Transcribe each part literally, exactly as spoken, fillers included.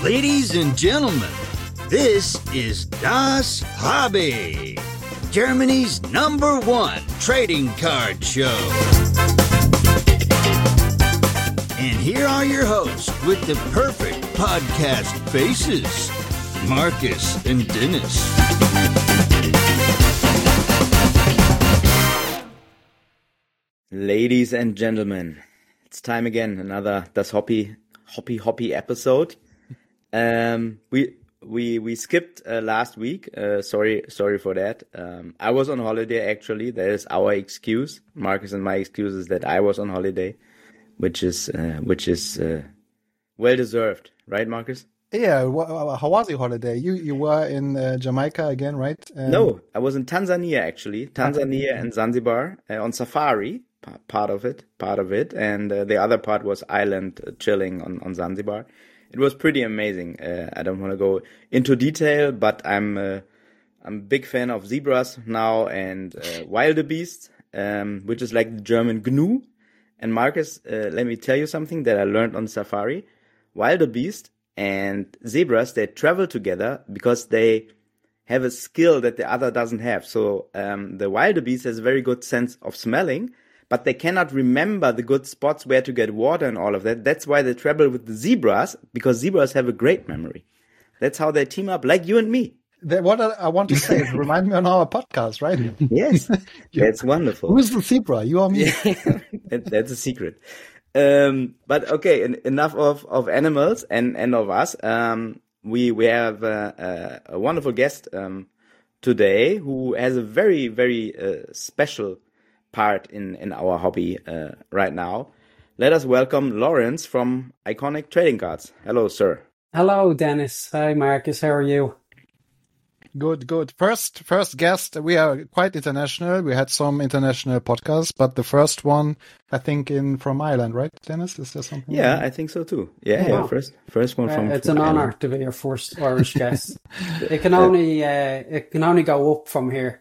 Ladies and gentlemen, this is Das Hobby, Germany's number one trading card show. And here are your hosts with the perfect podcast faces, Marcus and Dennis. Ladies and gentlemen, it's time again, another Das Hobby, Hoppy Hoppy episode. Um, we we we skipped uh, last week. Uh, sorry, sorry for that. Um, I was on holiday actually. That is our excuse. Marcus and my excuse is that I was on holiday, which is uh, which is uh, well deserved, right, Marcus? Yeah. Wh- how was your holiday? You you were in uh, Jamaica again, right? Um, No, I was in Tanzania actually. Tanzania and Zanzibar uh, on safari. P- part of it, part of it, and uh, the other part was island uh, chilling on on Zanzibar. It was pretty amazing. Uh, I don't want to go into detail, but I'm uh, I'm a big fan of zebras now and uh, wildebeest, um, which is like the German gnu. And Marcus, uh, let me tell you something that I learned on safari. Wildebeest and zebras, they travel together because they have a skill that the other doesn't have. So um, the wildebeest has a very good sense of smelling, but they cannot remember the good spots where to get water and all of that. That's why they travel with the zebras, because zebras have a great memory. That's how they team up, like you and me. That, what I want to say is remind me on our podcast, right? Yes, that's wonderful. Who's the zebra? You or me? that, that's a secret. Um, but okay, en- enough of, of animals and, and of us. Um, we we have uh, a, a wonderful guest um, today who has a very, very uh, special part in, in our hobby uh, right now. Let us welcome Lawrence from Iconic Trading Cards. Hello, sir. Hello, Dennis. Hi, Marcus. How are you? Good, good. First, first guest. We are quite international. We had some international podcasts, but the first one, I think, in from Ireland, right, Dennis? Is there something? Yeah, I think so too. Yeah, yeah. Wow. First, first one from. Uh, it's from an Ireland. honor to be your first Irish guest. It can only uh, it can only go up from here.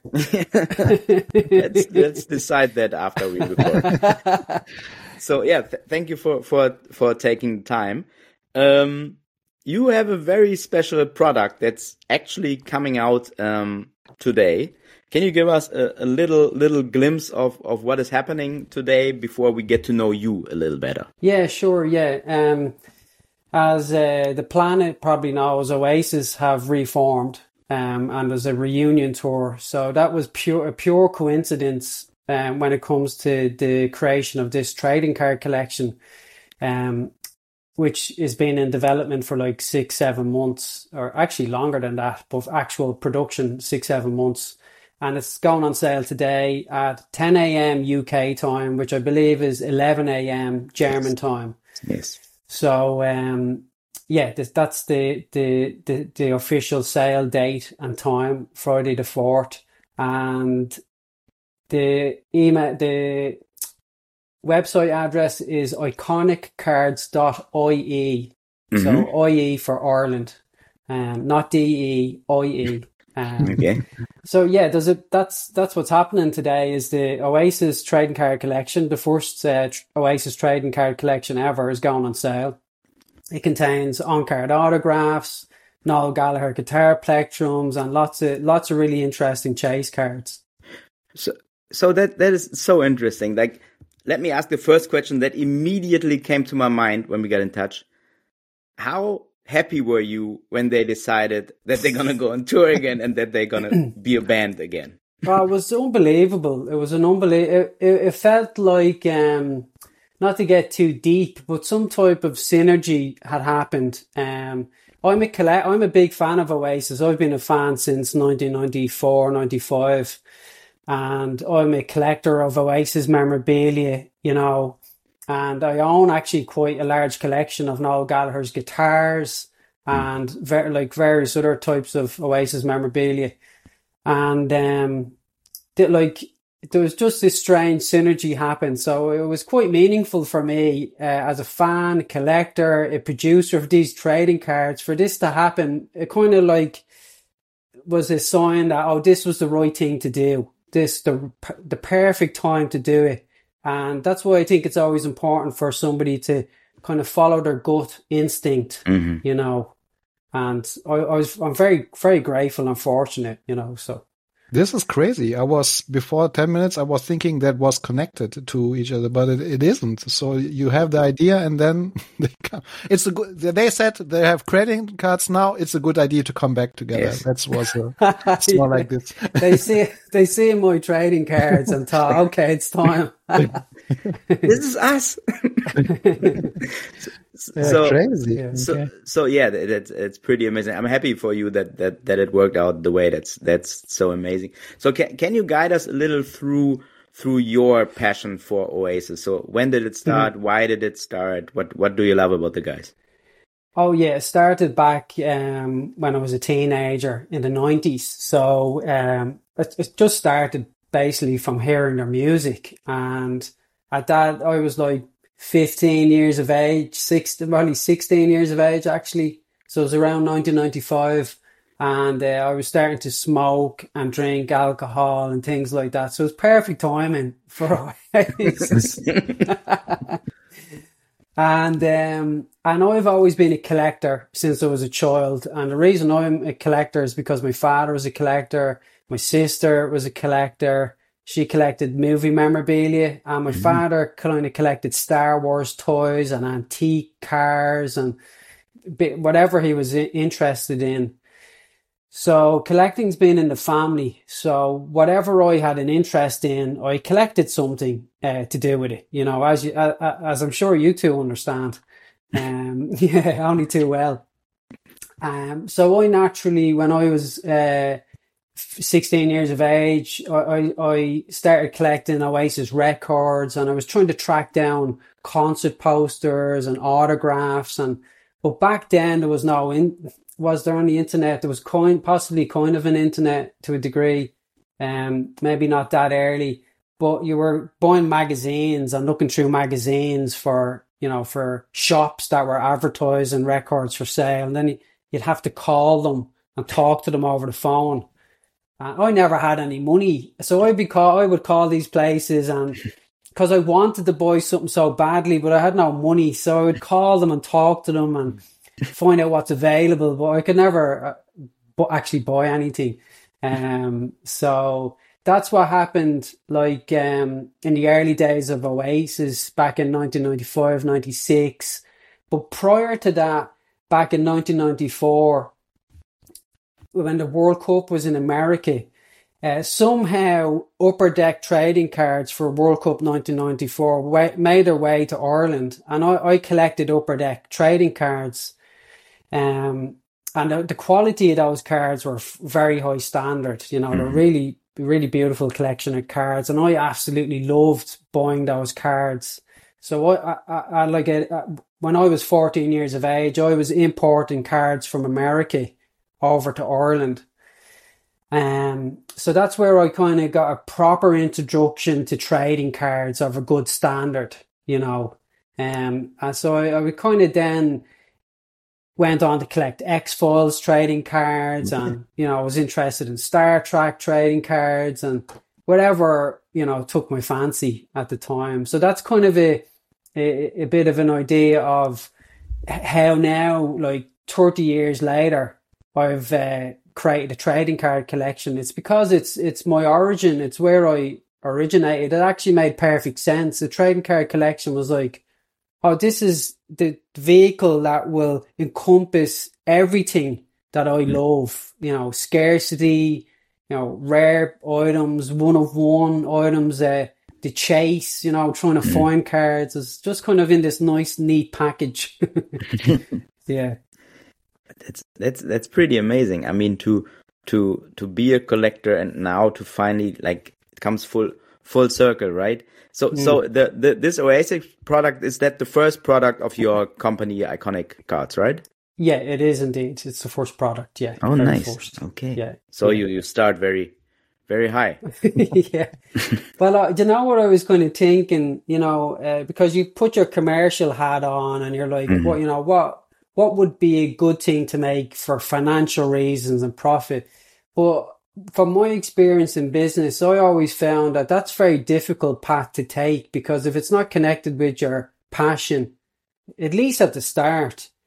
let's, let's decide that after we record. So yeah, th- thank you for for for taking the time. Um, you have a very special product that's actually coming out um, today. Can you give us a, a little little glimpse of, of what is happening today before we get to know you a little better? Yeah, sure. Yeah. Um, as uh, the planet probably knows, Oasis have reformed, um, and there's a reunion tour. So that was pure a pure coincidence um, when it comes to the creation of this trading card collection. Um, which has been in development for like six, seven months, or actually longer than that, but actual production, six, seven months. And it's going on sale today at ten a.m. U K time, which I believe is eleven a.m. German Yes. time. Yes. So, um, yeah, this, that's the, the, the, the official sale date and time, Friday the fourth. And the email, the website address is iconic cards dot I E. Mm-hmm. So I E for Ireland, um, not D E, I E. Um, Okay. so yeah, there's a that's that's what's happening today is the Oasis trading card collection. The first uh, tr- Oasis trading card collection ever is going on sale. It contains on-card autographs, Noel Gallagher guitar plectrums, and lots of lots of really interesting chase cards. So so that that is so interesting. Like, let me ask the first question that immediately came to my mind when we got in touch. How happy were you when they decided that they're going to go on tour again and that they're going to be a band again? Well, it was unbelievable. It was an unbelievable... It, it, it felt like, um, not to get too deep, but some type of synergy had happened. Um, I'm a colle- I'm a big fan of Oasis. I've been a fan since nineteen ninety-four, ninety-five. And I'm a collector of Oasis memorabilia, you know, and I own actually quite a large collection of Noel Gallagher's guitars and ver- like various other types of Oasis memorabilia. And um, th- like there was just this strange synergy happen. So it was quite meaningful for me uh, as a fan, a collector, a producer of these trading cards. For this to happen, it kind of like was a sign that, oh, this was the right thing to do. This the the perfect time to do it. And that's why I think it's always important for somebody to kind of follow their gut instinct, Mm-hmm. you know. And I, I was, I'm very, very grateful and fortunate, you know, so. This is crazy. I was, before ten minutes, I was thinking that was connected to each other, but it, it isn't. So you have the idea and then they come. It's a good, they said they have credit cards now. It's a good idea to come back together. Yes. That's was a, it's more like this. They see, they see my trading cards and thought, okay, it's time. This is us. Yeah, so crazy. Yeah. so Okay. so yeah, that, that's it's pretty amazing. I'm happy for you that that that it worked out the way. That's that's so amazing. So can can you guide us a little through through your passion for Oasis? So when did it start? Mm-hmm. Why did it start? What what do you love about the guys? Oh yeah, it started back um, when I was a teenager in the nineties. So um, it, it just started basically from hearing their music, and at that I was like fifteen years of age, sixteen, probably sixteen years of age actually. So it was around nineteen ninety-five, and uh, I was starting to smoke and drink alcohol and things like that. So it was perfect timing for Oasis. And um, and I've always been a collector since I was a child. And the reason I'm a collector is because my father was a collector, my sister was a collector. She collected movie memorabilia, and my mm-hmm. father kind of collected Star Wars toys and antique cars and whatever he was interested in. So collecting's been in the family. So whatever I had an interest in, I collected something uh, to do with it. You know, as you, uh, as I'm sure you two understand. Um, yeah, only too well. Um, so I naturally, when I was uh, sixteen years of age, I, I, I started collecting Oasis records, and I was trying to track down concert posters and autographs. And but back then there was no in. Was there on the internet? There was kind, possibly kind of an internet to a degree, um, maybe not that early, but you were buying magazines and looking through magazines for, you know, for shops that were advertising records for sale. And then you'd have to call them and talk to them over the phone. Uh, I never had any money, so I'd be call, I would call these places, and because I wanted to buy something so badly, but I had no money, so I would call them and talk to them and find out what's available, but I could never uh, bu- actually buy anything. Um, so that's what happened, like um, in the early days of Oasis back in nineteen ninety-five, ninety-six. But prior to that, back in nineteen ninety-four, when the World Cup was in America, uh, somehow Upper Deck trading cards for World Cup nineteen ninety-four wa- made their way to Ireland, and I, I collected Upper Deck trading cards. Um, and the, the quality of those cards were f- very high standard. You know, mm-hmm. they're really, really beautiful collection of cards, and I absolutely loved buying those cards. So I, I, I like it. When I was fourteen years of age, I was importing cards from America over to Ireland. Um, so that's where I kind of got a proper introduction to trading cards of a good standard, you know. Um, and so I, I would kind of then went on to collect X-Files trading cards, and, you know, I was interested in Star Trek trading cards and whatever, you know, took my fancy at the time. So that's kind of a, a, a bit of an idea of how now, like thirty years later, I've uh, created a trading card collection. It's because it's it's my origin. It's where I originated. It actually made perfect sense. The trading card collection was like, oh, this is the vehicle that will encompass everything that I love. You know, scarcity, you know, rare items, one of one items, uh, the chase, you know, trying to find cards. It's just kind of in this nice, neat package. Yeah. That's that's that's pretty amazing. I mean, to to to be a collector and now to finally, like, it comes full full circle, right? So mm. so the, the this Oasis product, is that the first product of your company, Iconic Cards, right? Yeah, it is indeed. It's the first product. Yeah. Oh, nice. First. Okay. Yeah. So yeah. you you start very very high. Yeah. Well, uh, you know what I was kind of thinking, you know, uh, because you put your commercial hat on and you're like, mm-hmm. well, you know, what what would be a good thing to make for financial reasons and profit? But from my experience in business, I always found that that's a very difficult path to take, because if it's not connected with your passion, at least at the start,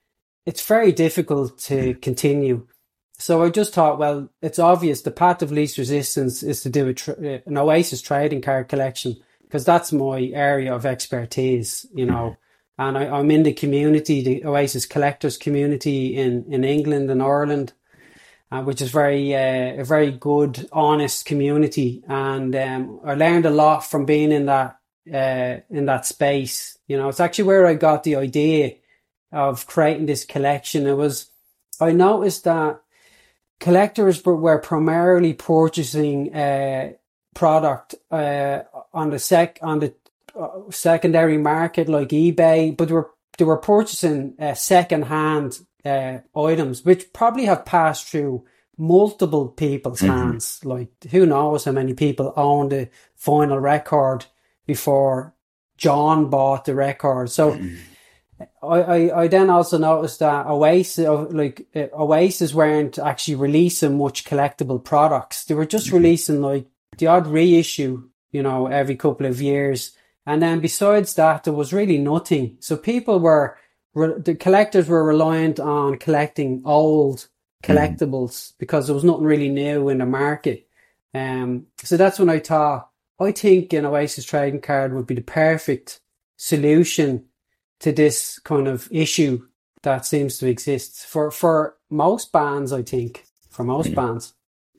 it's very difficult to continue. So I just thought, well, it's obvious the path of least resistance is to do a tra- an Oasis trading card collection, because that's my area of expertise, you know. And I, I'm in the community, the Oasis collectors community in, in England and Ireland, uh, which is very uh, a very good, honest community. And um, I learned a lot from being in that uh, in that space. You know, it's actually where I got the idea of creating this collection. It was, I noticed that collectors were, were primarily purchasing uh, product uh, on the sec on the uh, secondary market like eBay, but they were they were purchasing uh, second hand uh, items, which probably have passed through multiple people's mm-hmm. hands. Like, who knows how many people owned the vinyl record before John bought the record. So. Mm-hmm. I, I, I then also noticed that Oasis, like uh, Oasis weren't actually releasing much collectible products. They were just releasing like the odd reissue, you know, every couple of years. And then besides that, there was really nothing. So people were, the collectors were reliant on collecting old collectibles mm. because there was nothing really new in the market. Um, so that's when I thought, I think an Oasis trading card would be the perfect solution to this kind of issue that seems to exist for, for most bands, I think, for most bands.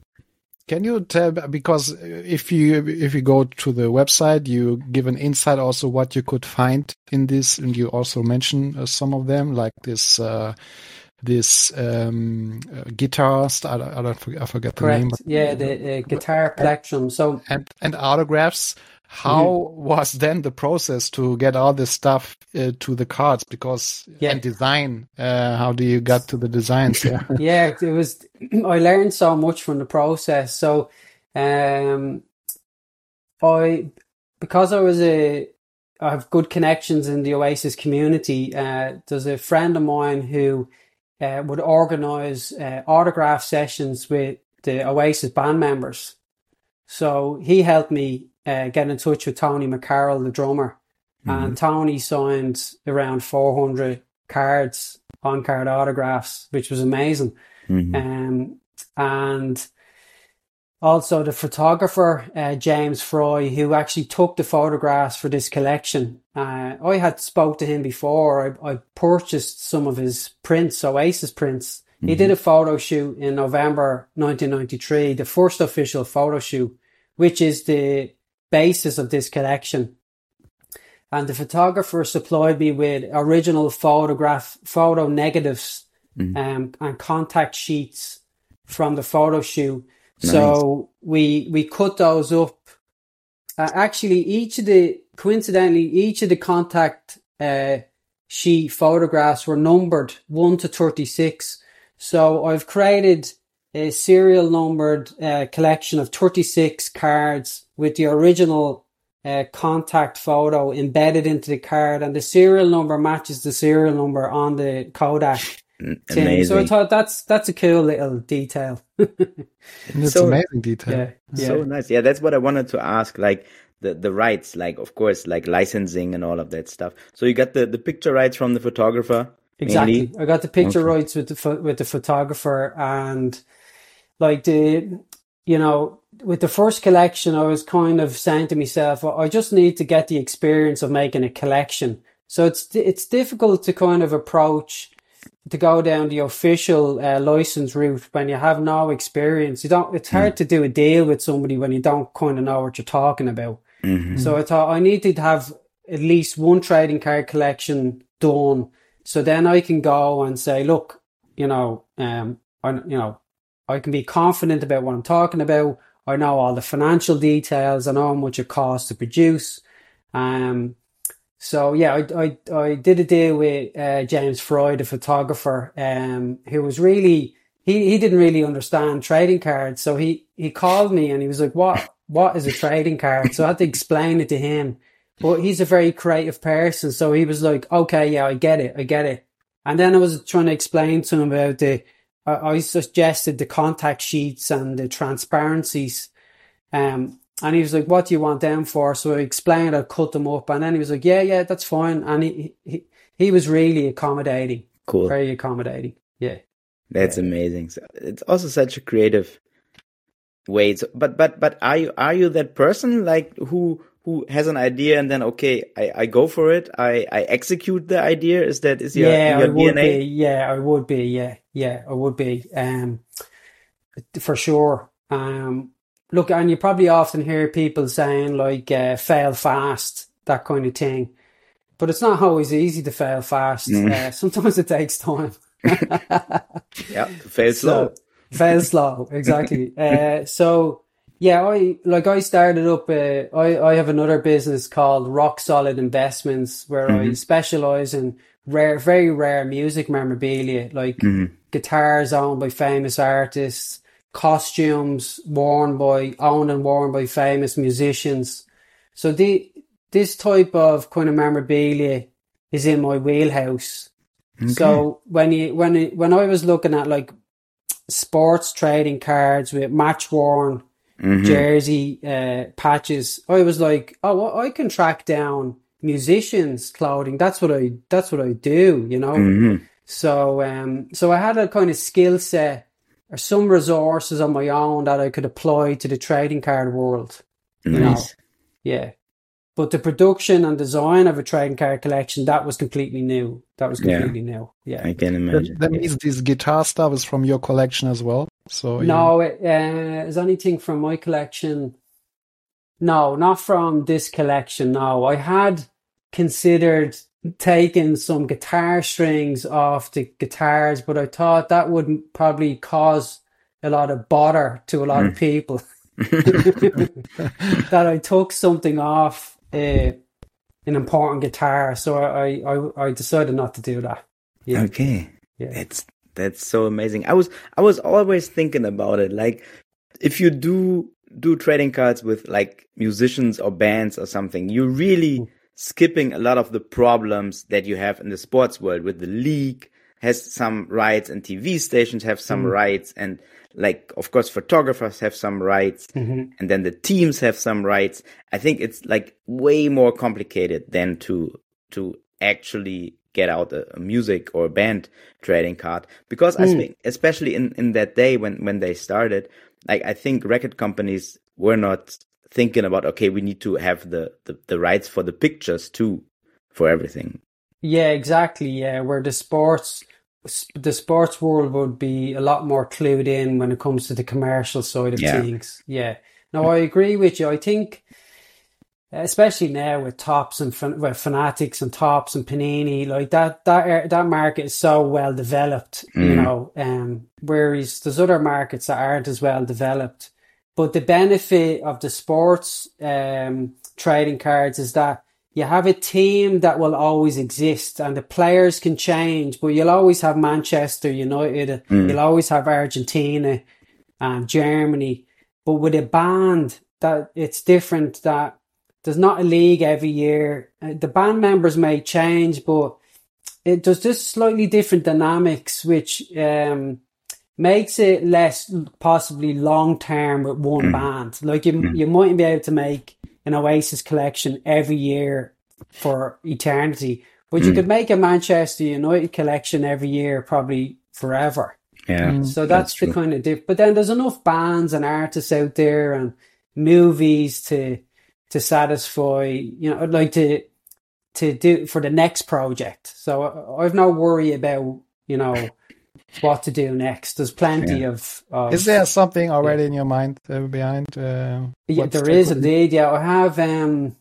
Can you tell, because if you if you go to the website, you give an insight also what you could find in this, and you also mention uh, some of them, like this uh, this um, uh, guitars. I, I don't forget, I forget the Correct. name. Yeah, the uh, guitar plectrum. So and and autographs. How mm-hmm. was then the process to get all this stuff uh, to the cards? Because yeah. and design, uh, how do you get to the designs? Yeah, yeah, it was. I learned so much from the process. So, um, I because I was a, I have good connections in the Oasis community. Uh, there's a friend of mine who uh, would organise uh, autograph sessions with the Oasis band members. So he helped me. Uh, get in touch with Tony McCarroll, the drummer, mm-hmm. and Tony signed around four hundred cards, on-card autographs, which was amazing. Mm-hmm. Um, and also the photographer, uh, James Fry, who actually took the photographs for this collection. Uh, I had spoke to him before. I, I purchased some of his prints, Oasis prints. Mm-hmm. He did a photo shoot in November nineteen ninety-three, the first official photo shoot, which is the basis of this collection. And the photographer supplied me with original photograph photo negatives mm. um, and contact sheets from the photo shoot. Nice. So we we cut those up. Uh, actually, each of the coincidentally each of the contact uh, sheet photographs were numbered one to thirty-six. So I've created a serial numbered uh, collection of thirty-six cards with the original uh, contact photo embedded into the card, and the serial number matches the serial number on the Kodak. Amazing. So I thought that's that's a cool little detail. It's so amazing detail. Yeah, yeah. So nice. Yeah, that's what I wanted to ask. Like the, the rights, like of course, like licensing and all of that stuff. So you got the, the picture rights from the photographer. Exactly. Mainly? I got the picture okay. rights with the with the photographer, and like the you know. With the first collection, I was kind of saying to myself, I just need to get the experience of making a collection. So it's it's difficult to kind of approach, to go down the official uh, license route when you have no experience. You don't. It's hard mm. to do a deal with somebody when you don't kind of know what you're talking about. Mm-hmm. So I thought I needed to have at least one trading card collection done, so then I can go and say, look, you know, um, I, you know, I can be confident about what I'm talking about. I know all the financial details. I know how much it costs to produce. Um, so yeah, I, I, I did a deal with uh, James Fry, the photographer, um, who was really, he, he didn't really understand trading cards. So he, he called me and he was like, what, what is a trading card? So I had to explain it to him, but he's a very creative person. So he was like, okay, yeah, I get it. I get it. And then I was trying to explain to him about the, I suggested the contact sheets and the transparencies. Um, and he was like, what do you want them for? So I explained, I cut them up. And then he was like, yeah, yeah, that's fine. And he, he, he was really accommodating. Cool. Very accommodating. Yeah. That's yeah. amazing. So it's also such a creative way. So, but but but are you are you that person like who who has an idea and then okay, I, I go for it. I, I execute the idea. Is that is your, yeah, your I D N A? would be. Yeah, I would be. Yeah, yeah, I would be. Um, for sure. Um, look, and you probably often hear people saying like uh, "fail fast," that kind of thing. But it's not always easy to fail fast. Mm. Uh, sometimes it takes time. Yeah, fail slow. So, fail slow, exactly. uh, so yeah, I like I started up. Uh, I I have another business called Rock Solid Investments, where mm-hmm. I specialize in rare, very rare music memorabilia, like mm-hmm. guitars owned by famous artists, costumes worn by owned and worn by famous musicians. So the this type of kind of memorabilia is in my wheelhouse. Okay. So when you when it, when I was looking at like sports trading cards with match worn mm-hmm. jersey uh, patches, I was like, oh, well, I can track down musicians' clothing. That's what I that's what I do, you know. Mm-hmm. So um, so I had a kind of skill set or some resources on my own that I could apply to the trading card world. You nice. know, yeah. But the production and design of a trading card collection, that was completely new. That was completely yeah. new. Yeah, I can imagine. That, that means this guitar stuff is from your collection as well. So no, it, uh, is anything from my collection? No, not from this collection. No, I had considered taking some guitar strings off the guitars, but I thought that would probably cause a lot of bother to a lot mm. of people. That I took something off uh, an important guitar, so I, I I decided not to do that. Yeah. Okay, yeah, that's that's so amazing. I was I was always thinking about it, like if you do do trading cards with like musicians or bands or something, you're really mm. skipping a lot of the problems that you have in the sports world. With the league has some rights and T V stations have some mm. rights, and like, of course, photographers have some rights, mm-hmm. and then the teams have some rights. I think it's like way more complicated than to to actually get out a, a music or a band trading card. Because mm. I think, especially in, in that day when, when they started, like I think record companies were not thinking about, okay, we need to have the, the, the rights for the pictures too, for everything. Yeah, exactly. Yeah, where the sports... the sports world would be a lot more clued in when it comes to the commercial side of yeah. things. Yeah. No, I agree with you. I think, especially now with Topps and with Fanatics and Topps and Panini, like that, that, that market is so well developed, mm. you know, um, whereas there's other markets that aren't as well developed. But the benefit of the sports, um, trading cards is that you have a team that will always exist and the players can change, but you'll always have Manchester United, mm. you'll always have Argentina and Germany. But with a band, that it's different, that there's not a league every year. The band members may change, but it does just slightly different dynamics, which um, makes it less possibly long-term with one mm. band. Like you, mm. you mightn't be able to make an Oasis collection every year for eternity, but you mm. could make a Manchester United collection every year probably forever. Yeah, mm. so that's, that's the kind of diff. But then there's enough bands and artists out there and movies to to satisfy, you know, like to to do for the next project. So I've no worry about, you know, what to do next. There's plenty yeah. of, of. Is there something already yeah. in your mind uh, behind? Uh, yeah, there is indeed. Yeah, I have. Um,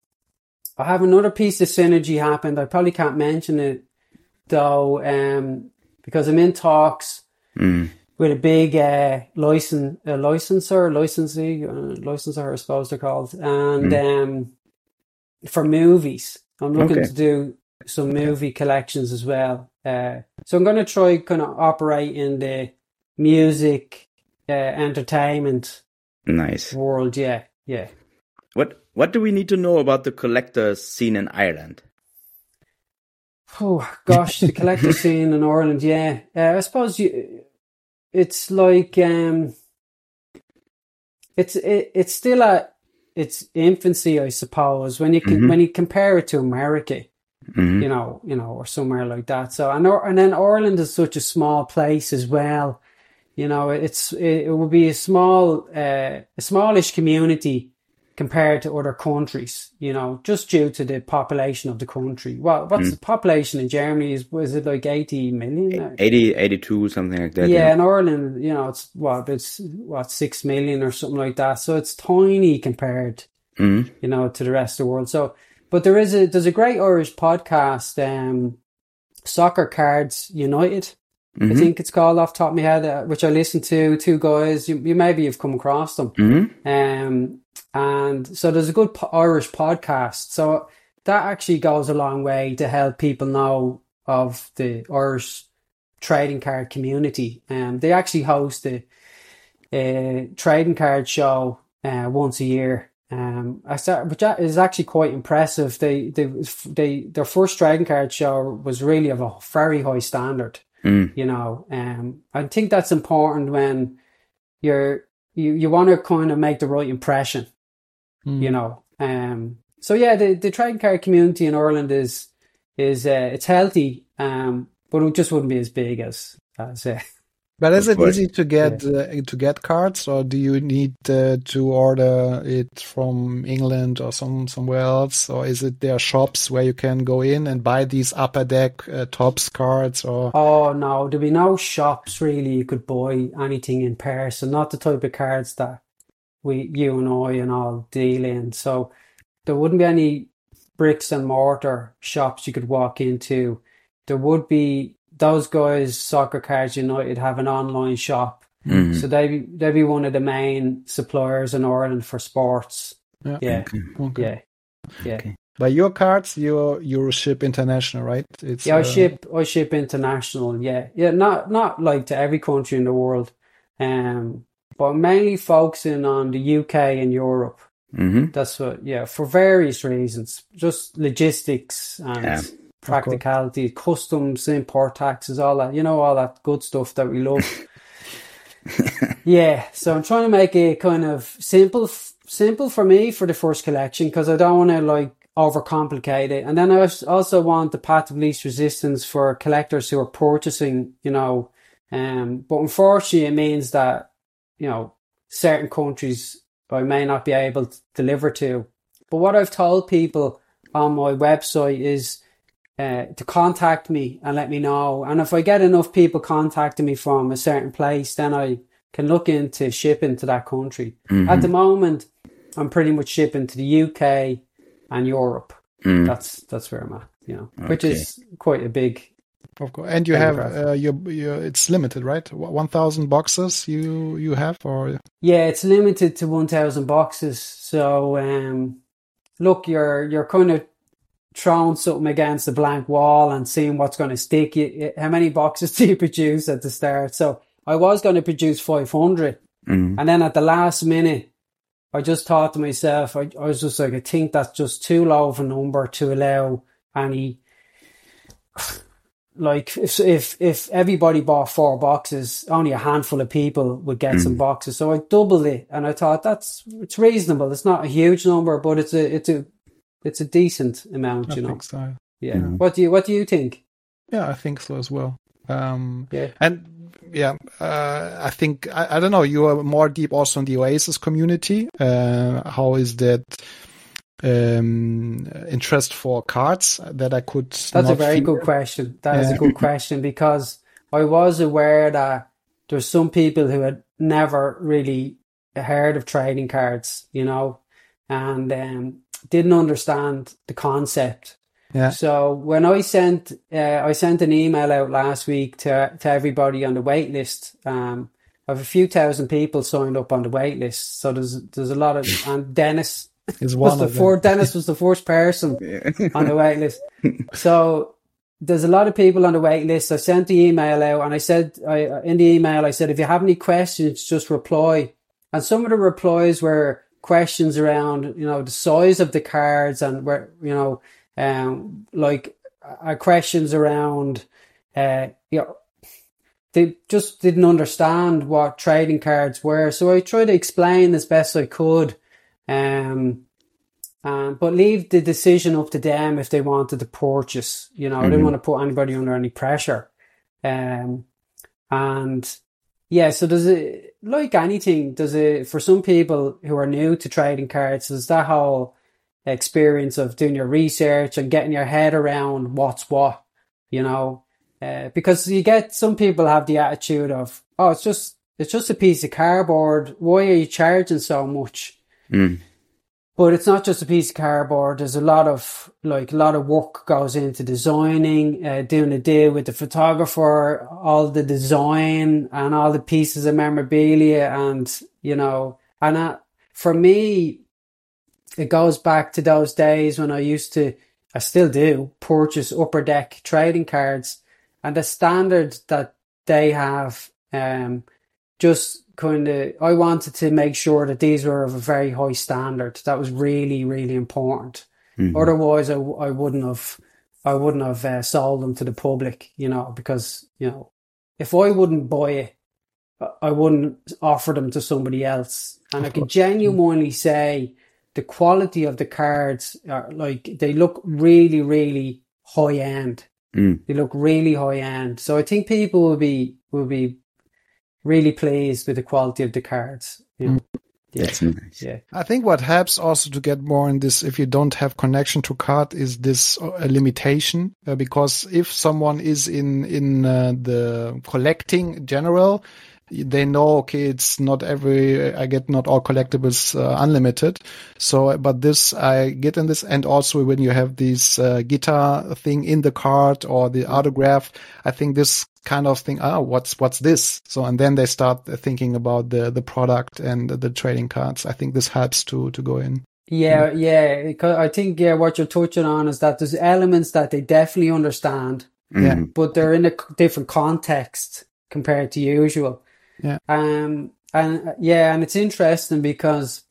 I have another piece of synergy happened. I probably can't mention it though, um, because I'm in talks mm. with a big uh, license, a licensor, licensee, uh, licensor, I suppose they're called, and mm. um, for movies. I'm looking okay. to do some movie collections as well. Uh, so I'm going to try kind of operate in the music, uh, entertainment nice world. Yeah, yeah. What What do we need to know about the collector scene in Ireland? Oh gosh, the collector scene in Ireland. Yeah, uh, I suppose you. It's like um, it's it, it's still at its infancy, I suppose. When you can, mm-hmm. when you compare it to America. Mhm. you know, you know, or somewhere like that. So, and Or- and then Ireland is such a small place as well. You know, it's it, it will be a small, uh, a smallish community compared to other countries. You know, just due to the population of the country. Well, what's the population in Germany? Is was it like eighty million now? eighty, eighty-two, something like that. Yeah, in Ireland, you know, it's what it's what six million or something like that. So it's tiny compared, Mhm. you know, to the rest of the world. So, but there is a there's a great Irish podcast, um, Soccer Cards United, I think it's called off the top of my head, uh, which I listened to. Two guys, you, you maybe have come across them. Mhm. Um, and so there's a good po- Irish podcast. So that actually goes a long way to help people know of the Irish trading card community. Um, they actually host a, a trading card show uh, once a year. Um, I start, which is actually quite impressive. They, they, they, their first trading card show was really of a very high standard. Mm. You know, um, I think that's important when you're you, you want to kind of make the right impression. Mm. You know, um, so yeah, the the trading card community in Ireland is is uh, it's healthy, um, but it just wouldn't be as big as as. Uh, But is Of it course. easy to get uh, to get cards, or do you need uh, to order it from England or some somewhere else, or is it there shops where you can go in and buy these upper deck uh, tops cards? Or Oh no, there'd be no shops really you could buy anything in person. Not the type of cards that we, you and I, and all deal in. So there wouldn't be any bricks and mortar shops you could walk into. There would be those guys, Soccer Cards United, have an online shop. Mhm. So they be they be one of the main suppliers in Ireland for sports. Yeah. Yeah, okay. yeah, yeah. Okay. By your cards, you you ship international, right? It's Yeah, I uh, ship I ship international. Yeah, yeah. Not not like to every country in the world, um, but mainly focusing on the U K and Europe. Mhm. That's what. Yeah, for various reasons, just logistics and Yeah, practicality, customs, import taxes, all that. You know, all that good stuff that we love. Yeah, so I'm trying to make it kind of simple, f- simple for me for the first collection because I don't want to like overcomplicate it. And then I als- also want the path of least resistance for collectors who are purchasing, you know. Um, but unfortunately, it means that, you know, certain countries I may not be able to deliver to. But what I've told people on my website is uh, to contact me and let me know. And if I get enough people contacting me from a certain place, then I can look into shipping to that country. At the moment, I'm pretty much shipping to the U K and Europe. Mm. That's that's where I'm at, you know, which Okay. is quite a big. of course. And you have Demographic. uh, your your it's limited, right? One thousand boxes you you have, or Yeah, it's limited to one thousand boxes. So, um, look, you're you're kind of throwing something against the blank wall and seeing what's going to stick. You, how many boxes do you produce at the start? So I was going to produce five hundred. Mm. And then at the last minute, I just thought to myself, I, I was just like, I think that's just too low of a number to allow any, like, if if if everybody bought four boxes, only a handful of people would get some boxes. So I doubled it, and I thought that's it's reasonable. It's not a huge number, but it's a it's a it's a decent amount, I you know. think so. Yeah. What do you What do you think? Yeah, I think so as well. Um, Yeah. And yeah, uh, I think I, I don't know. You are more deep also in the Oasis community. Uh, how is that um, interest for cards that I could? That's a not very feel? good question. That is Yeah. a good question because I was aware that there's some people who had never really heard of trading cards, you know, and um, didn't understand the concept. Yeah. So when I sent, uh, I sent an email out last week to to everybody on the wait list. Um, I have a few thousand people signed up on the wait list, so there's there's a lot of. And Dennis Is was one the of them. first. Dennis was the first person on the wait list. So there's a lot of people on the wait list. I sent the email out, and I said, I in the email, I said, if you have any questions, just reply. And some of the replies were questions around, you know, the size of the cards and where, you know. Um, like uh, questions around, uh, you know, they just didn't understand what trading cards were. So I tried to explain as best I could. Um, Um, but leave the decision up to them if they wanted to purchase. You know, mm-hmm. I didn't want to put anybody under any pressure. Um, and yeah, so does it, like anything, does it, for some people who are new to trading cards, there's that whole experience of doing your research and getting your head around what's what, you know, uh, because you get, some people have the attitude of, oh, it's just, it's just a piece of cardboard. Why are you charging so much? Mm. But it's not just a piece of cardboard. There's a lot of, like, a lot of work goes into designing, uh, doing a deal with the photographer, all the design and all the pieces of memorabilia. And, you know, and uh, for me, it goes back to those days when I used to, I still do, purchase Upper Deck trading cards. And the standard that they have, um, just kind of, I wanted to make sure that these were of a very high standard. That was really, really important. Mm-hmm. Otherwise, I, I wouldn't have, I wouldn't have uh, sold them to the public, you know, because, you know, if I wouldn't buy it, I wouldn't offer them to somebody else. And I can genuinely say the quality of the cards are like, they look really, really high end. Mm. They look really high end. So I think people will be, will be, really pleased with the quality of the cards. You know? Yeah. That's nice. Yeah. I think what helps also to get more in this, if you don't have connection to card, is this uh, limitation. Uh, because if someone is in in uh, the collecting general, they know, okay, it's not every, I get not all collectibles uh, unlimited. So, but this, I get in this. And also when you have this uh, guitar thing in the card or the autograph, I think this kind of thing, ah, what's, what's this? So, and then they start thinking about the, the product and the trading cards. I think this helps to, to go in. Yeah. Yeah. I think, yeah, what you're touching on is that there's elements that they definitely understand, mm-hmm. yeah, but they're in a different context compared to usual. Yeah. Um, and yeah, and it's interesting because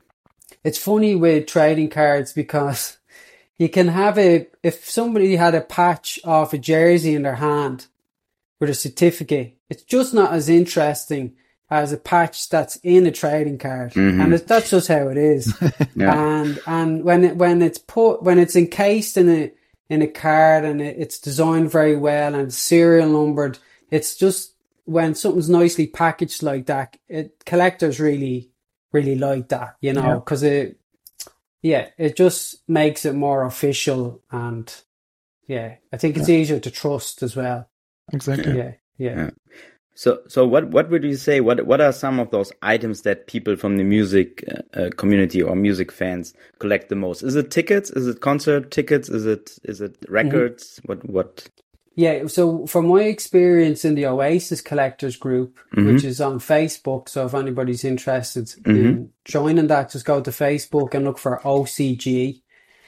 it's funny with trading cards because you can have a, if somebody had a patch off a jersey in their hand with a certificate, it's just not as interesting as a patch that's in a trading card. Mm-hmm. And it, that's just how it is. Yeah. And, and when it, when it's put, when it's encased in a, in a card and it, it's designed very well and serial numbered, it's just, when something's nicely packaged like that, it, collectors really, really like that, you know, because yeah. it, yeah, it just makes it more official, and yeah, I think it's yeah. easier to trust as well. Exactly. Yeah, yeah. yeah. So, so what, what would you say? What, what are some of those items that people from the music uh, community or music fans collect the most? Is it tickets? Is it concert tickets? Is it, is it records? Mm-hmm. What, what? Yeah, so from my experience in the Oasis Collectors Group, mm-hmm. which is on Facebook, so if anybody's interested mm-hmm. in joining that, just go to Facebook and look for O C G,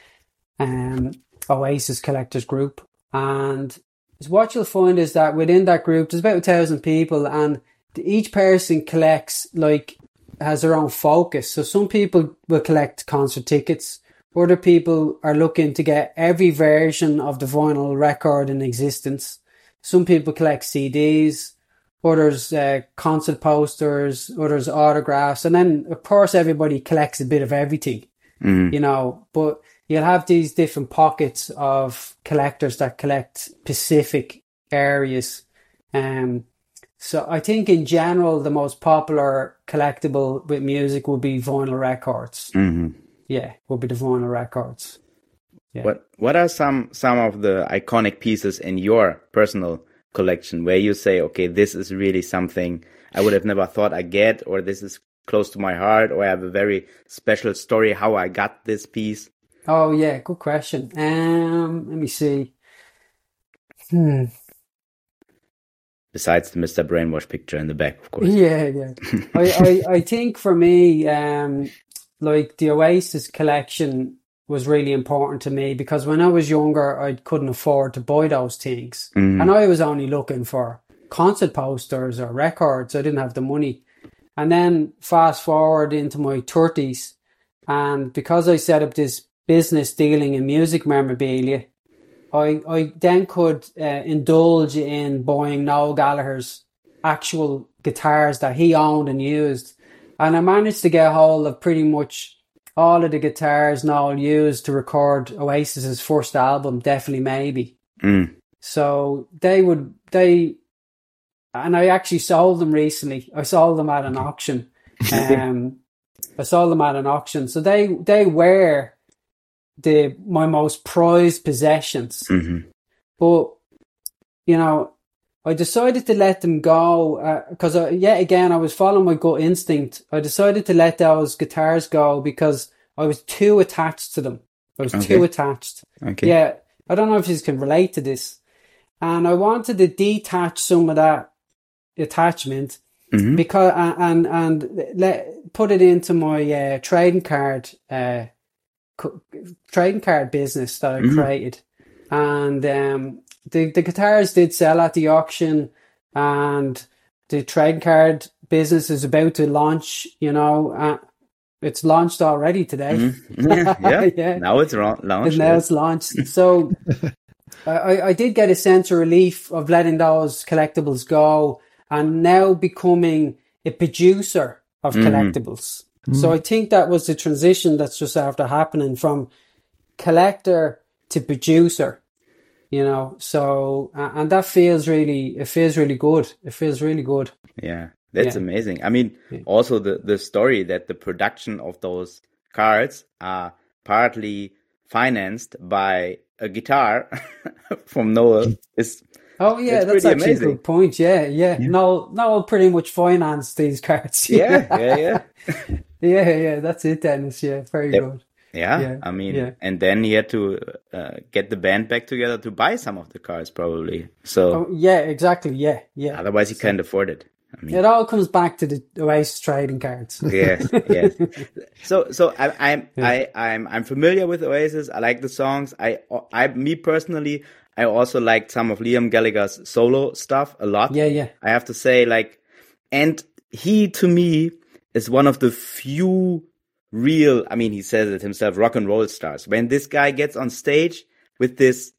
um, Oasis Collectors Group. And what you'll find is that within that group, there's about a thousand people, and each person collects, like, has their own focus. So some people will collect concert tickets. Other people are looking to get every version of the vinyl record in existence. Some people collect C Ds, others uh, concert posters, others autographs. And then, of course, everybody collects a bit of everything, mm-hmm. you know. But you'll have these different pockets of collectors that collect specific areas. Um, so I think in general, the most popular collectible with music would be vinyl records. Mm-hmm. Yeah, would be the vinyl records. Yeah. What What are some some of the iconic pieces in your personal collection where you say, okay, this is really something I would have never thought I'd get, or this is close to my heart, or I have a very special story how I got this piece? Oh yeah, good question. Um, let me see. Hmm. Besides the Mister Brainwash picture in the back, of course. Yeah, yeah. I, I I think for me, um. like the Oasis collection was really important to me because when I was younger, I couldn't afford to buy those things. Mm. And I was only looking for concert posters or records. I didn't have the money. And then fast forward into my thirties. And because I set up this business dealing in music memorabilia, I, I then could uh, indulge in buying Noel Gallagher's actual guitars that he owned and used. And I managed to get hold of pretty much all of the guitars Noel used to record Oasis's first album, Definitely Maybe. Mm. So they would, they, and I actually sold them recently. I sold them at an auction. Um, I sold them at an auction. So they, they were the, my most prized possessions. Mm-hmm. But, you know, I decided to let them go because, uh, yet again, I was following my gut instinct. I decided to let those guitars go because I was too attached to them. I was Okay. too attached. Okay. Yeah, I don't know if you can relate to this. And I wanted to detach some of that attachment Mm-hmm. because and and let put it into my uh, trading card uh, co- trading card business that I Mhm. created. And um, the the guitars did sell at the auction, and the trading card business is about to launch. You know, uh, it's launched already today. Mhm. Yeah, yeah. Yeah. Now it's ra- launched. And now it's launched. So I, I did get a sense of relief of letting those collectibles go and now becoming a producer of Mhm. collectibles. So I think that was the transition that's just after happening from collector to producer, you know. So, uh, and that feels really, it feels really good. It feels really good. Yeah, that's Yeah. amazing. I mean, Yeah. also the, the story that the production of those cards are partly financed by a guitar from Noel is Oh yeah, It's that's pretty actually amazing. a good point. Yeah, yeah. No, no, pretty much financed these cards. yeah, yeah, yeah, yeah, yeah. That's it, Dennis. Yeah, very Yep. good. yeah. Yeah, I mean, yeah. and then he had to uh, get the band back together to buy some of the cards, probably. So Oh, yeah, exactly. Yeah, yeah. otherwise, he can't afford it. I mean, It all comes back to the Oasis trading cards. yes, yes. So, so I, I'm, I, I'm, I'm familiar with Oasis. I like the songs. I, I, me personally, I also liked some of Liam Gallagher's solo stuff a lot. Yeah, yeah. I have to say, like, and he to me is one of the few real. I mean, he says it himself, rock and roll stars. When this guy gets on stage with this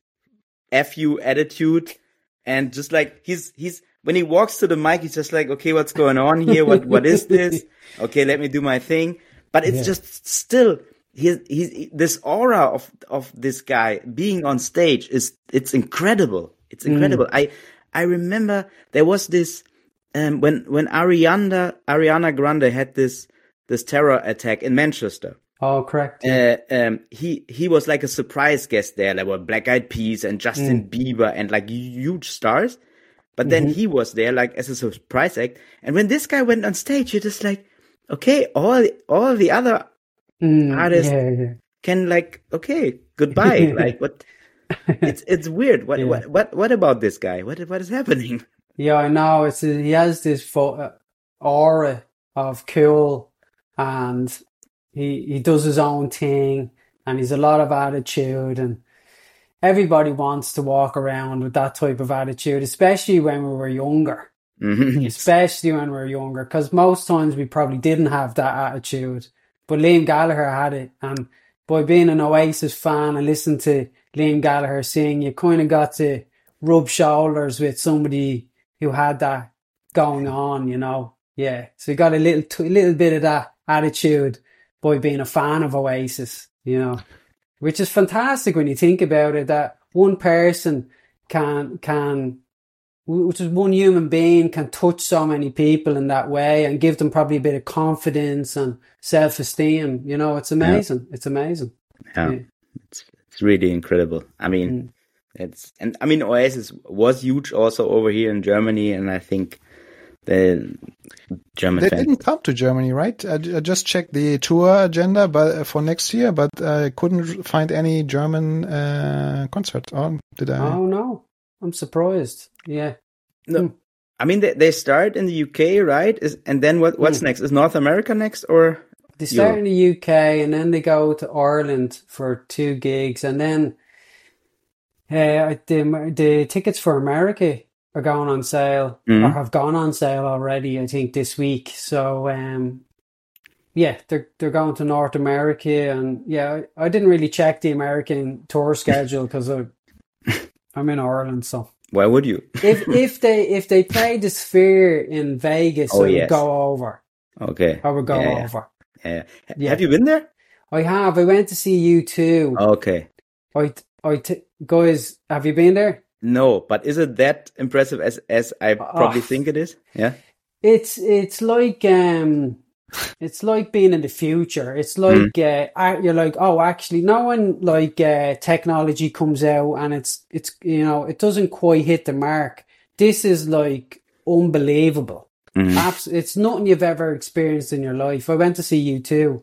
F U attitude, and just like he's he's. When he walks to the mic, he's just like, okay, what's going on here? What, what is this? Okay, let me do my thing. But it's Yeah. just still, he's, he's, this aura of, of this guy being on stage is, it's incredible. It's incredible. Mm. I, I remember there was this, um, when, when Ariana, Ariana Grande had this, this terror attack in Manchester. Oh, correct. Yeah. Uh, um, he, he was like a surprise guest there. There were Black Eyed Peas and Justin Mm. Bieber and like huge stars. But then Mm-hmm. he was there like as a surprise act. And when this guy went on stage, you're just like, okay, all all the other Mm, artists yeah, yeah. can like, okay, goodbye. Like what? It's it's weird. What Yeah. what what what about this guy? What what is happening? Yeah, I know. It's a, he has this fo- uh, aura of cool, and he he does his own thing, and he's a lot of attitude, and everybody wants to walk around with that type of attitude, especially when we were younger. Mhm. Especially when we were younger, because most times we probably didn't have that attitude. But Liam Gallagher had it, and by being an Oasis fan and listening to Liam Gallagher sing, you kind of got to rub shoulders with somebody who had that going on, you know. Yeah, so you got a little, t- little bit of that attitude by being a fan of Oasis, you know, which is fantastic when you think about it. That one person can can. Which is one human being can touch so many people in that way and give them probably a bit of confidence and self-esteem. You know, it's amazing. It's amazing. Yeah, Yeah. it's it's really incredible. I mean, Mm. it's and I mean Oasis was huge also over here in Germany, and I think the German They fans. didn't come to Germany, right? I, I just checked the tour agenda, but for next year, but I couldn't find any German uh, concert. Or did I? Oh no, I'm surprised. Yeah. No, Mm. I mean they they start in the U K, right? Is and then what what's Mm. next? Is North America next or? They start Europe. in the U K and then they go to Ireland for two gigs, and then uh, the the tickets for America are going on sale Mhm. or have gone on sale already. I think this week. So um, yeah, they're they're going to North America, and yeah, I, I didn't really check the American tour schedule because I'm in Ireland. So Why would you? if if they if they played the Sphere in Vegas, Oh, I would yes. go over. Okay. I would go Yeah, yeah. over. Yeah. Yeah. Have you been there? I have. I went to see U two. Okay. I, I t- guys, have you been there? No, but is it that impressive as as I probably Oh. think it is? Yeah. It's it's like um, it's like being in the future. It's like uh, a- you're like, oh, actually, no one like uh, technology comes out and it's it's you know it doesn't quite hit the mark. This is like unbelievable. Abs- it's nothing you've ever experienced in your life. I went to see U two.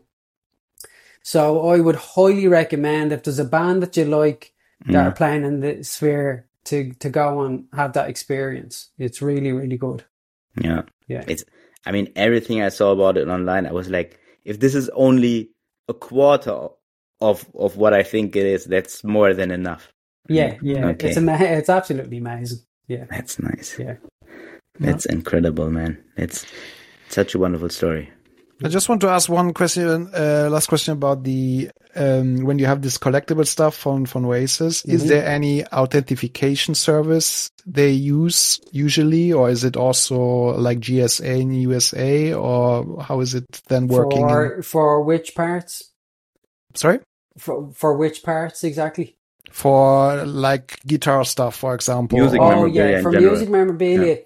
So I would highly recommend if there's a band that you like that are playing in the sphere to, to go and have that experience. It's really, really good. Yeah. Yeah. It's, I mean, everything I saw about it online, I was like, if this is only a quarter of, of what I think it is, that's more than enough. Yeah, yeah. Okay. It's ama- it's absolutely amazing. Yeah. That's nice. Yeah. That's incredible, man. It's such a wonderful story. I just want to ask one question, uh, last question about the, um, when you have this collectible stuff from, from Oasis, Mm-hmm. is there any authentication service they use usually, or is it also like G S A in U S A, or how is it then working? in- For, for which parts? Sorry? For, for which parts exactly? For like guitar stuff, for example. Music or- Oh, memorabilia yeah. in For general. music memorabilia.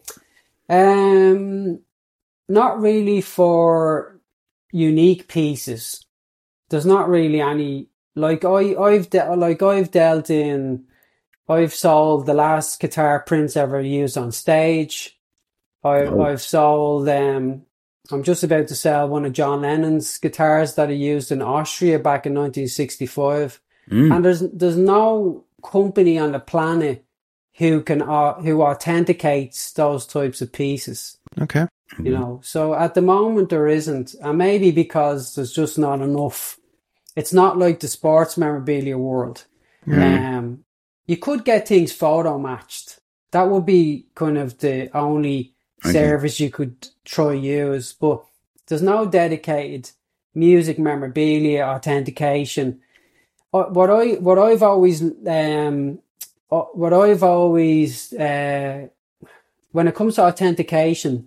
Um, not really for unique pieces. There's not really any like I I've de- like I've dealt in. I've sold the last guitar Prince ever used on stage. I Oh. I've sold um. I'm just about to sell one of John Lennon's guitars that he used in Austria back in nineteen sixty-five. Mm. And there's there's no company on the planet who can uh, who authenticates those types of pieces. Okay. You know, so at the moment there isn't, and maybe because there's just not enough. It's not like the sports memorabilia world. Um, you could get things photo matched. That would be kind of the only Okay. service you could try use, but there's no dedicated music memorabilia authentication. Uh, What I what I've always um uh, what I've always uh when it comes to authentication.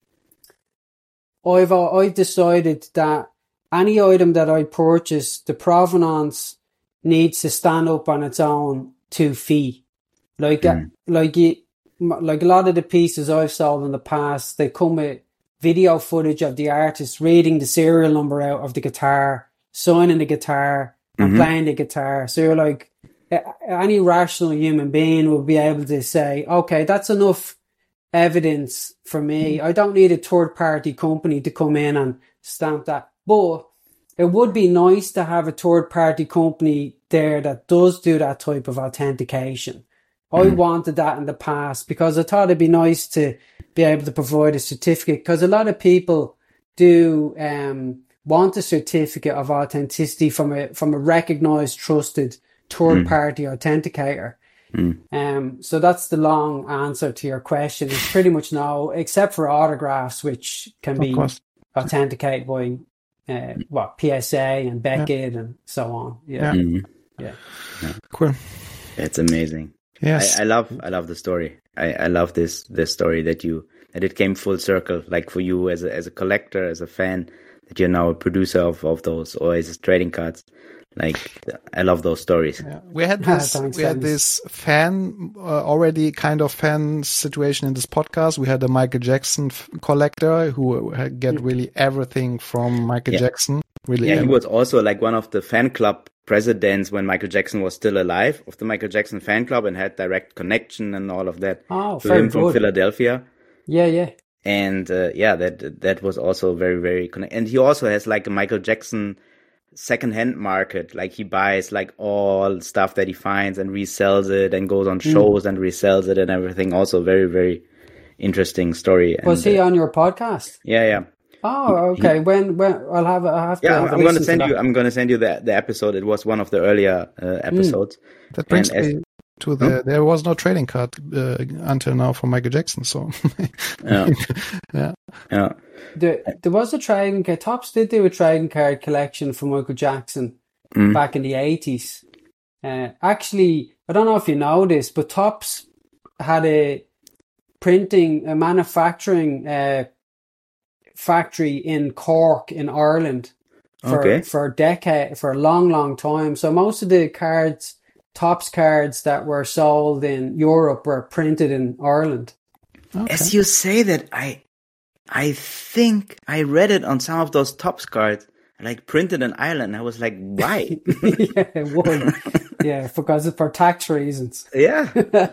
I've I've decided that any item that I purchase, the provenance needs to stand up on its own two feet. Like Mm. like it, like a lot of the pieces I've sold in the past, they come with video footage of the artist reading the serial number out of the guitar, signing the guitar, and Mhm. playing the guitar. So you're like, a- any rational human being would be able to say, okay, that's enough evidence for me. I don't need a third party company to come in and stamp that. But it would be nice to have a third party company there that does do that type of authentication. I wanted that in the past because I thought it'd be nice to be able to provide a certificate, because a lot of people do um, want a certificate of authenticity from a from a recognized, trusted third party authenticator. Um, so that's the long answer to your question. It's pretty much no, except for autographs, which can Of be course. authenticated by uh, what P S A and Beckett and so on. Yeah, Mhm. yeah. Cool. It's amazing. Yes. I, I love I love the story. I, I love this this story that you that it came full circle. Like for you as a as a collector, as a fan, that you're now a producer of, of those or as trading cards. Like I love those stories. Yeah. We had Ah, this, thanks, we had thanks. this fan, uh, already kind of fan situation in this podcast. We had a Michael Jackson f- collector who had get really everything from Michael Yeah. Jackson. Really, Yeah, he ev- was also like one of the fan club presidents when Michael Jackson was still alive of the Michael Jackson fan club and had direct connection and all of that Oh, to very him from good. Philadelphia. Yeah, yeah. And uh, yeah, that that was also very very connect. And he also has like a Michael Jackson secondhand market. Like he buys like all stuff that he finds and resells it and goes on shows and resells it and everything. Also very very interesting story. And, Was he uh, on your podcast? yeah, yeah. Oh, okay. When when I'll have I'll have to. Yeah, have a I'm, I'm going to listen send to you. that. I'm going to send you the the episode. It was one of the earlier uh, episodes. that brings and as- me to the, there was no trading card uh, until now for Michael Jackson. So, Yeah, yeah. yeah. There, there was a trading card. Topps did do a trading card collection for Michael Jackson Mm. back in the eighties. Uh, actually, I don't know if you know this, but Topps had a printing, a manufacturing uh, factory in Cork in Ireland. for Okay. for a decade, for a long, long time. So most of the cards, Topps cards that were sold in Europe were printed in Ireland. Okay. As you say that, I I think I read it on some of those Topps cards, like printed in Ireland. I was like, why? Yeah, it would. Yeah, because it's for tax reasons. Yeah,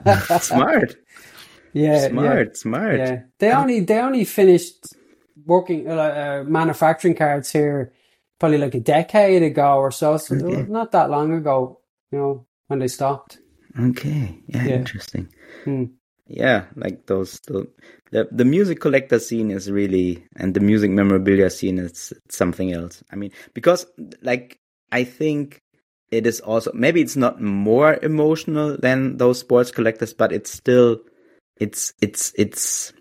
smart, Yeah, smart, yeah, smart. yeah. They only they only finished working uh, uh, manufacturing cards here probably like a decade ago or so. So Okay. not that long ago, you know, when they stopped. Okay, yeah, Yeah. interesting. Hmm. Yeah, like those the, the the music collector scene is really, and the music memorabilia scene is something else. I mean, because like I think it is also, maybe it's not more emotional than those sports collectors, but it's still it's it's it's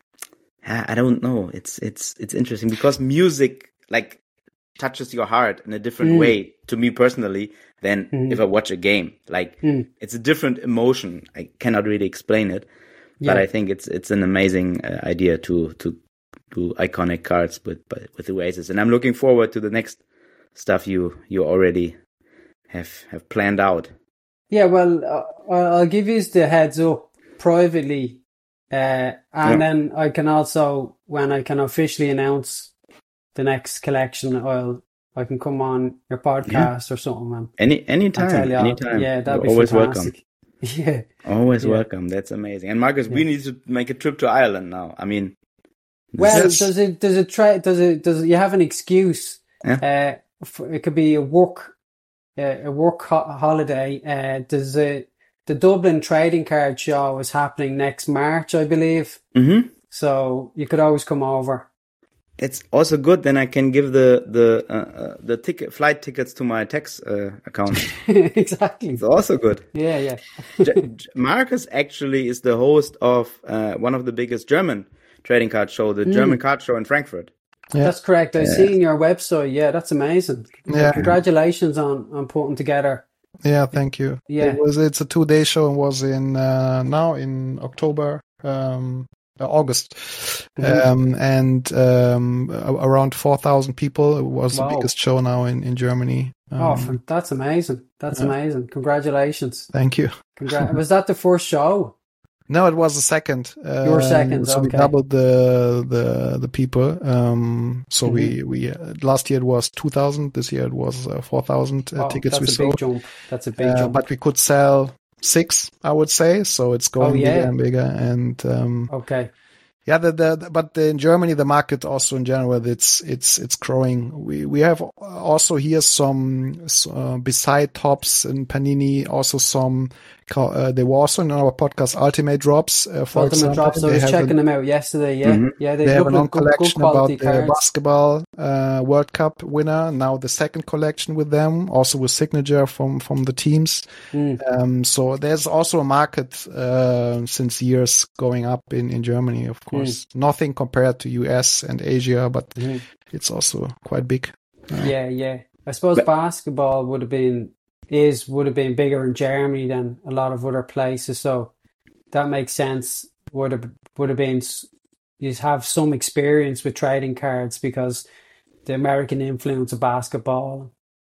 I don't know. It's it's it's interesting because music like touches your heart in a different Mm. way to me personally than Mm. if I watch a game. Like Mm. it's a different emotion. I cannot really explain it, but Yeah. I think it's it's an amazing uh, idea to to do iconic cards with with the Oasis, and I'm looking forward to the next stuff you you already have have planned out. Yeah, well, uh, I'll give you the heads up privately, uh, and Yeah. then I can also, when I can officially announce the next collection, I'll I can come on your podcast or something, man. Any I'll anytime, tell you. all. anytime. Yeah, that'd You're be always fantastic. welcome. Yeah, Always Yeah. welcome. That's amazing. And Marcus, we Yeah. need to make a trip to Ireland now. I mean, well, Yes. does it does it try does it does it, you have an excuse? Yeah. Uh, for, it could be a work uh, a work ho- holiday. Uh, does it the Dublin Trading Card Show is happening next March, I believe. hmm So you could always come over. it's also good. Then I can give the the uh, uh, the ticket flight tickets to my tax uh, account. Exactly. It's also good. Yeah, yeah. J- J- Marcus actually is the host of uh, one of the biggest German trading card show, the German Card Show in Frankfurt. Yeah. That's correct. I've seen your website. Yeah, that's amazing. Yeah. Congratulations on, on putting together. Yeah, thank you. Yeah. It was it's a two day show and was in uh, now in October, um, uh, August, Mhm. um, and um, a- around four thousand people. It was Wow. the biggest show now in in Germany. Um, Oh, fan- that's amazing. That's yeah. amazing. Congratulations. Thank you. Congra- was that the first show? No, it was the second. Your Um, second, so we okay. doubled the the the people. Um, so we Mm-hmm. we uh, last year it was two thousand. This year it was uh, four thousand uh, Oh, tickets we that's a big sold. jump. That's a big Uh, jump. but we could sell six, I would say. So it's going Oh, yeah. bigger and bigger. And um, Okay. yeah, the, the, the- but the, in Germany, the market also in general, it's it's it's growing. We we have also here some uh, beside Topps and Panini, also some. co- Uh, they were also in our podcast Ultimate Drops. Uh, for Ultimate example, Drops. I They was have checking a- them out yesterday. Yeah, Mhm. yeah. They, they have look a long like good, good collection about quality the cards. basketball uh, World Cup winner. Now the second collection with them, also with signature from from the teams. Mm. Um, so there's also a market uh, since years going up in in Germany. Of course, nothing compared to U S and Asia, but Mhm. it's also quite big. Yeah, yeah. I suppose But- basketball would have been is would have been bigger in Germany than a lot of other places, so that makes sense. Would have would have been s- you have some experience with trading cards because the American influence of basketball.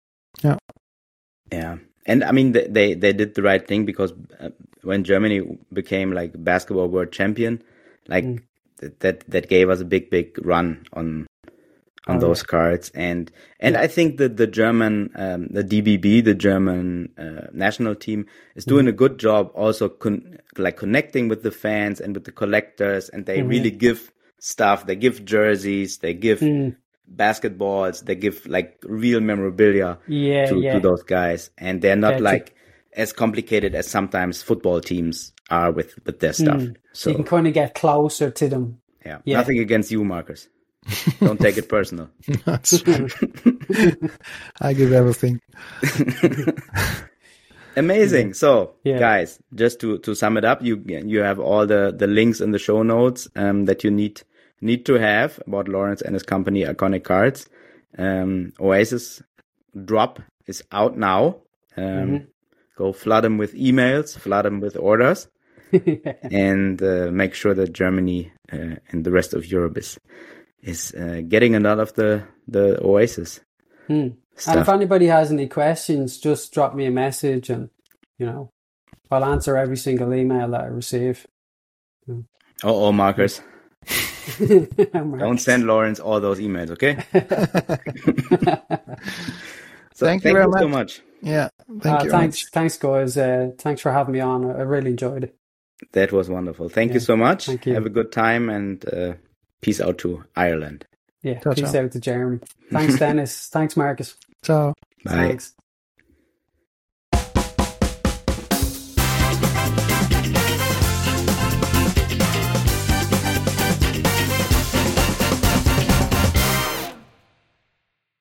Yeah, and I mean they they, they did the right thing because uh, when Germany became like basketball world champion, like Mm. th- that that gave us a big big run on on Oh, those cards, and and I think that the German um, the D B B, the German uh, national team, is doing a good job also con- like connecting with the fans and with the collectors, and they Mhm. really give stuff. They give jerseys, they give Mm. basketballs, they give like real memorabilia Yeah, to, yeah. to those guys, and they're not That's like as complicated as sometimes football teams are with with their stuff. Mm. So you can kind of get closer to them. yeah. yeah. nothing against you, Marcus. Don't take it personal. That's I give everything. Amazing. So, Yeah. guys, just to to sum it up, you you have all the the links in the show notes um, that you need need to have about Lawrence and his company, Iconic Cards. Um, Oasis drop is out now. Um, Mhm. Go flood them with emails, flood them with orders, and uh, make sure that Germany uh, and the rest of Europe is is uh, getting a lot of the the Oasis. Hmm. And if anybody has any questions, just drop me a message, and you know, I'll answer every single email that I receive. Oh, oh, Marcus. Marcus. Don't send Lawrence all those emails, okay? So Thank thank you very you much. so much. Yeah, thank Uh, you. very thanks, much. thanks, guys. Uh, thanks for having me on. I really enjoyed it. That was wonderful. Thank Yeah, you so much. thank you. Have a good time, and uh, peace out to Ireland. Yeah, Ciao, peace ciao. out to Jeremy. Thanks, Dennis. Thanks, Marcus. Ciao. Bye. Thanks.